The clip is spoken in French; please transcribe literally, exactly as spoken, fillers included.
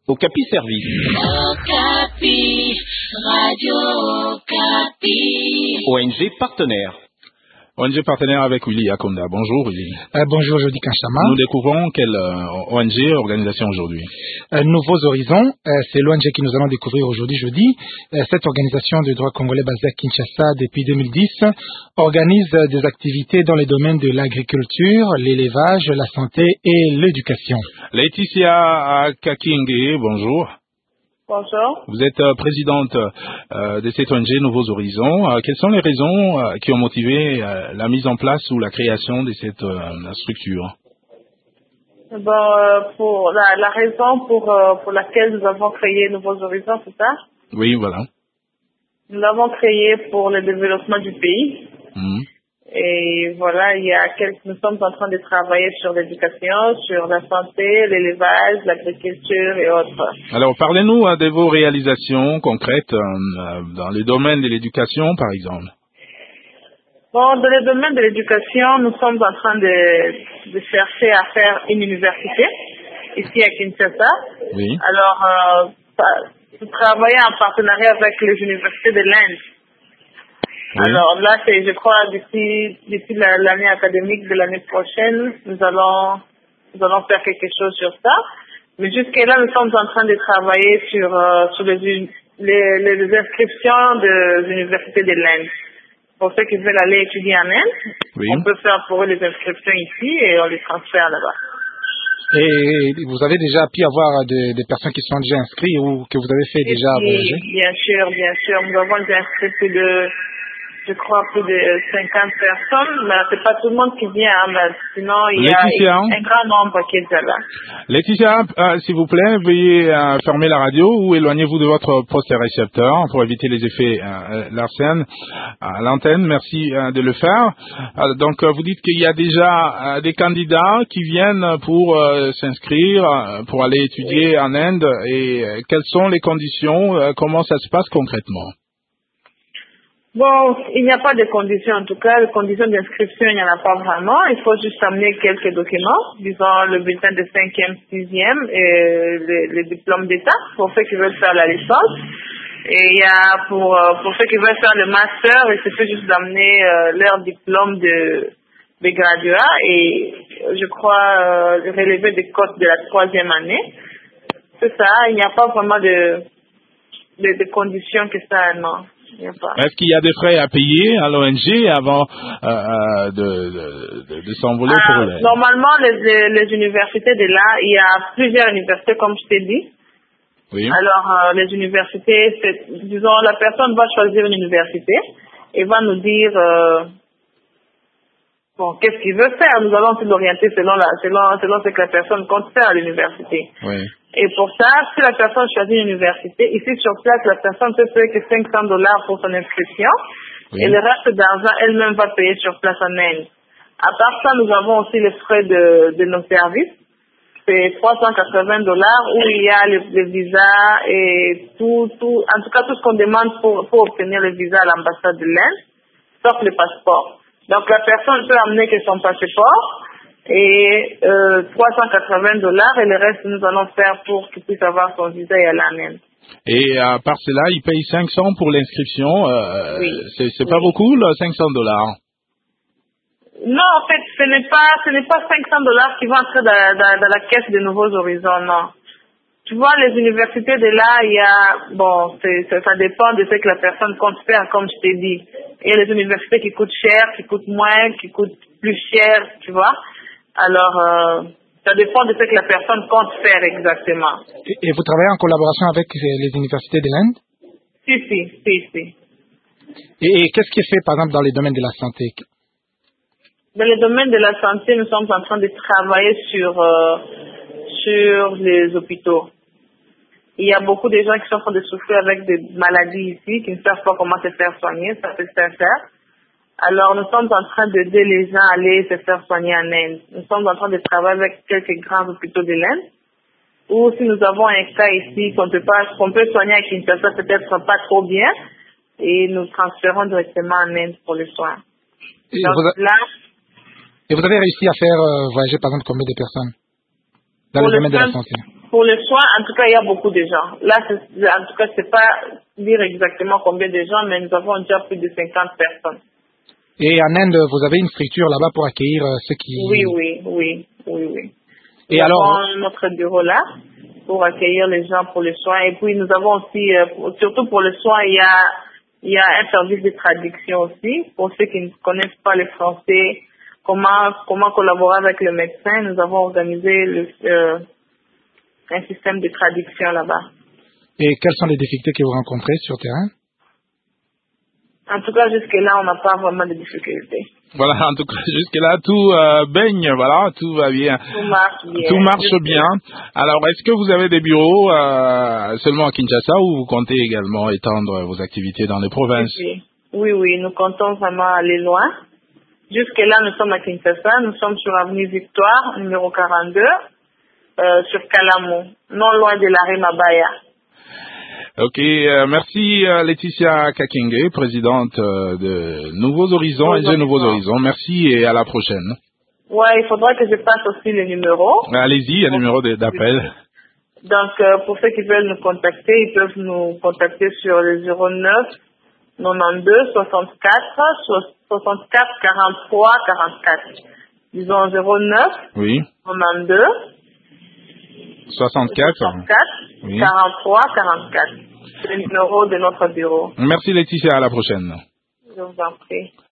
Okapi Service. Okapi, Radio Okapi. O N G partenaire. O N G partenaire avec Willy Akonda. Bonjour Willy. Euh, bonjour Jody Kanchama. Nous découvrons quelle euh, O N G organisation aujourd'hui. euh, Nouveaux Horizons, euh, c'est l'O N G que nous allons découvrir aujourd'hui jeudi. Euh, cette organisation de droit congolais basée à Kinshasa depuis deux mille dix organise euh, des activités dans les domaines de l'agriculture, l'élevage, la santé et l'éducation. Laetitia Kakinge, bonjour. Bonjour. Vous êtes euh, présidente euh, de cette O N G Nouveaux Horizons. Euh, quelles sont les raisons euh, qui ont motivé euh, la mise en place ou la création de cette euh, structure? Bon, euh, pour la, la raison pour, euh, pour laquelle nous avons créé Nouveaux Horizons, c'est ça? Oui, voilà. Nous l'avons créé pour le développement du pays. Mmh. Et voilà, il y a quelques, nous sommes en train de travailler sur l'éducation, sur la santé, l'élevage, l'agriculture et autres. Alors, parlez-nous euh, de vos réalisations concrètes euh, dans le domaine de l'éducation, par exemple. Bon, dans le domaine de l'éducation, nous sommes en train de, de chercher à faire une université ici à Kinshasa. Oui. Alors, euh, nous travaillons en partenariat avec les universités de l'Inde. Oui. Alors là, c'est, je crois, d'ici, d'ici la, l'année académique de l'année prochaine, nous allons, nous allons faire quelque chose sur ça. Mais jusqu'à là, nous sommes en train de travailler sur, euh, sur les, les, les inscriptions des universités de l'Inde. Pour ceux qui veulent aller étudier en Inde, oui. On peut faire pour eux les inscriptions ici et on les transfère là-bas. Et vous avez déjà pu avoir des, des personnes qui sont déjà inscrites ou que vous avez fait et déjà voyager? Bien sûr, bien sûr. Nous avons déjà inscrit plus de, je crois, plus de cinquante personnes, mais c'est pas tout le monde qui vient, hein, mais sinon il y Laetitia, a un grand nombre qui est là. Laetitia, euh, s'il vous plaît, veuillez euh, fermer la radio ou éloignez-vous de votre poste récepteur pour éviter les effets euh, l'arsène à l'antenne. Merci euh, de le faire. Euh, donc, euh, vous dites qu'il y a déjà euh, des candidats qui viennent pour euh, s'inscrire, euh, pour aller étudier oui. en Inde. Et euh, quelles sont les conditions, euh, comment ça se passe concrètement? Bon, il n'y a pas de conditions en tout cas. Les conditions d'inscription, il n'y en a pas vraiment. Il faut juste amener quelques documents, disons le bulletin de cinquième, sixième et le, le diplôme d'État pour ceux qui veulent faire la licence. Et il y a pour, pour ceux qui veulent faire le master, il suffit juste d'amener euh, leur diplôme de, de graduat et je crois euh, relever des cotes de la troisième année. C'est ça, il n'y a pas vraiment de, de, de conditions que ça, non. Est-ce qu'il y a des frais à payer à l'O N G avant euh, de, de, de, de s'envoler euh, pour les... Normalement, les, les, les universités de là, il y a plusieurs universités, comme je t'ai dit. Oui. Alors, euh, les universités, c'est, disons, la personne va choisir une université et va nous dire euh, bon, qu'est-ce qu'il veut faire. Nous allons l'orienter selon, la, selon, selon ce que la personne compte faire à l'université. Oui. Et pour ça, si la personne choisit une université, ici sur place, la personne peut payer que cinq cents dollars pour son inscription. Oui. Et le reste d'argent, elle-même va payer sur place en Inde. À part ça, nous avons aussi les frais de, de nos services. C'est trois cent quatre-vingts dollars où il y a le, le visa et tout, tout, en tout cas tout ce qu'on demande pour, pour obtenir le visa à l'ambassade de l'Inde, sauf le passeport. Donc la personne peut amener que son passeport et euh, trois cent quatre-vingts dollars et le reste nous allons faire pour qu'il puisse avoir son visa et aller en Inde. Et à part cela, il paye cinq cents pour l'inscription. Euh, oui. C'est, c'est oui. pas beaucoup, là, cinq cents dollars. Non, en fait, ce n'est pas, ce n'est pas cinq cents dollars qui vont entrer dans, dans, dans la caisse de Nouveaux Horizons, non. Tu vois, les universités de là, il y a, bon, c'est, ça, ça dépend de ce que la personne compte faire, comme je t'ai dit. Il y a les universités qui coûtent cher, qui coûtent moins, qui coûtent plus cher, tu vois. Alors, euh, ça dépend de ce que la personne compte faire exactement. Et, et vous travaillez en collaboration avec les universités de l'Inde? Si, si, si, si. Et, et qu'est-ce qui est fait, par exemple, dans les domaines de la santé? Dans le domaine de la santé, nous sommes en train de travailler sur, euh, sur les hôpitaux. Il y a beaucoup de gens qui sont en train de souffrir avec des maladies ici, qui ne savent pas comment se faire soigner, ça peut se faire. Alors, nous sommes en train d'aider les gens à aller se faire soigner en Inde. Nous sommes en train de travailler avec quelques grands hôpitaux de l'Inde. Ou si nous avons un cas ici qu'on peut pas, qu'on peut soigner à Kinshasa peut-être pas trop bien, et nous transférons directement en Inde pour les soins. Et, Donc, vous, a... là, et vous avez réussi à faire euh, voyager par exemple combien de personnes dans le domaine de la santé? Pour les soins, en tout cas, il y a beaucoup de gens. Là, c'est, en tout cas, je ne sais pas dire exactement combien de gens, mais nous avons déjà plus de cinquante personnes. Et en Inde, vous avez une structure là-bas pour accueillir euh, ceux qui... Oui, oui, oui, oui, oui. Et nous alors... avons notre bureau là pour accueillir les gens pour les soins. Et puis, nous avons aussi, euh, surtout pour les soins, il y a, il y a un service de traduction aussi. Pour ceux qui ne connaissent pas le français, comment, comment collaborer avec le médecin, nous avons organisé le, euh, un système de traduction là-bas. Et quelles sont les difficultés que vous rencontrez sur le terrain? En tout cas, jusque-là, on n'a pas vraiment de difficultés. Voilà, en tout cas, jusque-là, tout euh, baigne, voilà, tout va bien. Tout marche bien. Tout marche bien. Alors, est-ce que vous avez des bureaux euh, seulement à Kinshasa ou vous comptez également étendre vos activités dans les provinces? Oui, oui, oui, nous comptons vraiment aller loin. Jusque-là, nous sommes à Kinshasa, nous sommes sur avenue Victoire, numéro quarante-deux, euh, sur Kalamo, non loin de l'arrêt Mabaya. Ok, euh, merci euh, Laetitia Kakenge, présidente euh, de Nouveaux Horizons, Nouveaux L G Nouveaux Horizons. Horizons. Merci et à la prochaine. Ouais, il faudra que je passe aussi le numéro. Allez-y, il y a un numéro de- d'appel. Donc, euh, pour ceux qui veulent nous contacter, ils peuvent nous contacter sur le zéro neuf quatre-vingt-douze soixante-quatre soixante-quatre quarante-trois quarante-quatre. Disons zéro neuf Oui, quatre-vingt-douze soixante-quatre. soixante-quatre Oui. quarante-trois quarante-quatre. C'est le numéro de notre bureau. Merci Laetitia, à la prochaine. Je vous en prie.